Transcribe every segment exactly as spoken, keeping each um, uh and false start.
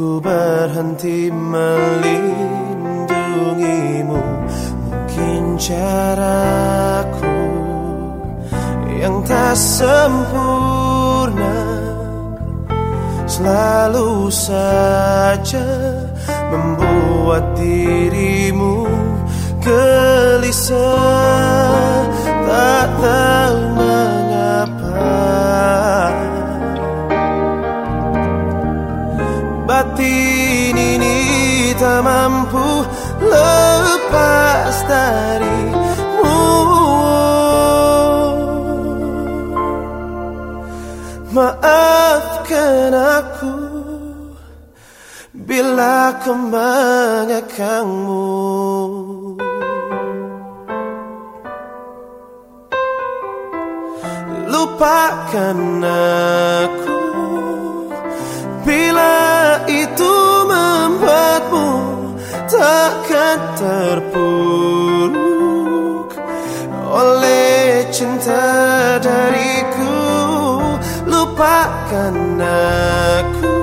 ku berhenti melindungimu. Mungkin caraku yang tak sempurna selalu saja membuat dirimu gelisah. Tak tahu mengapa batin ini tak mampu lepas darimu. Maafkan aku bila ku mengekangmu. Lupakan aku bila itu membuatmu takkan terpuruk oleh cinta dariku. Lupakan aku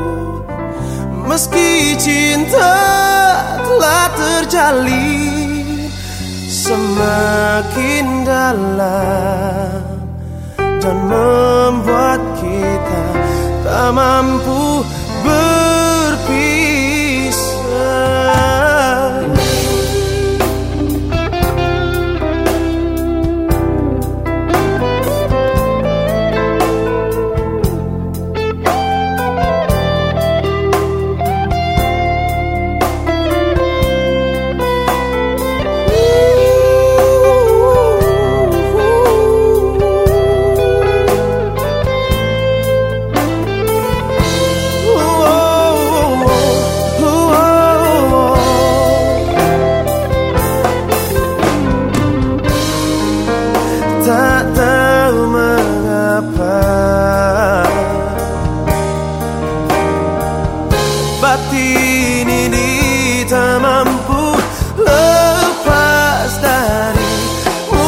meski cinta telah terjalin semakin dalam dan membuat kita tak mampu berpisah. Tak tahu mengapa batin ini tak mampu lepas darimu.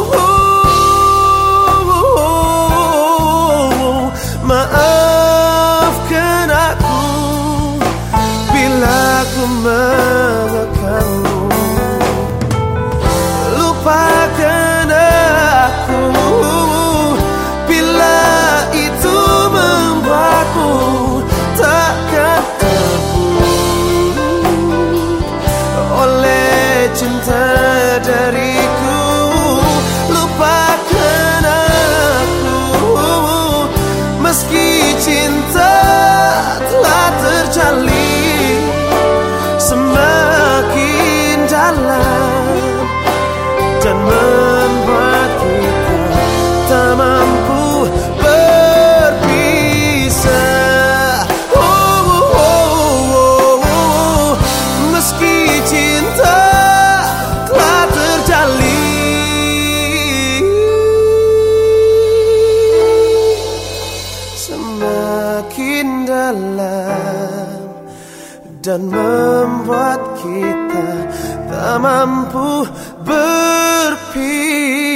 Maafkan aku bila ku mengekangmu. Lupakan aku bila itu membuatmu takkan terpuruk oleh cinta dariku. Lupakan aku meski cinta telah terjalin semakin dalam dan membuat kita tak mampu berpisah. Oh, oh, oh, oh, oh. Meski cinta telah terjalin semakin dalam dan membuat kita tak mampu berpisah.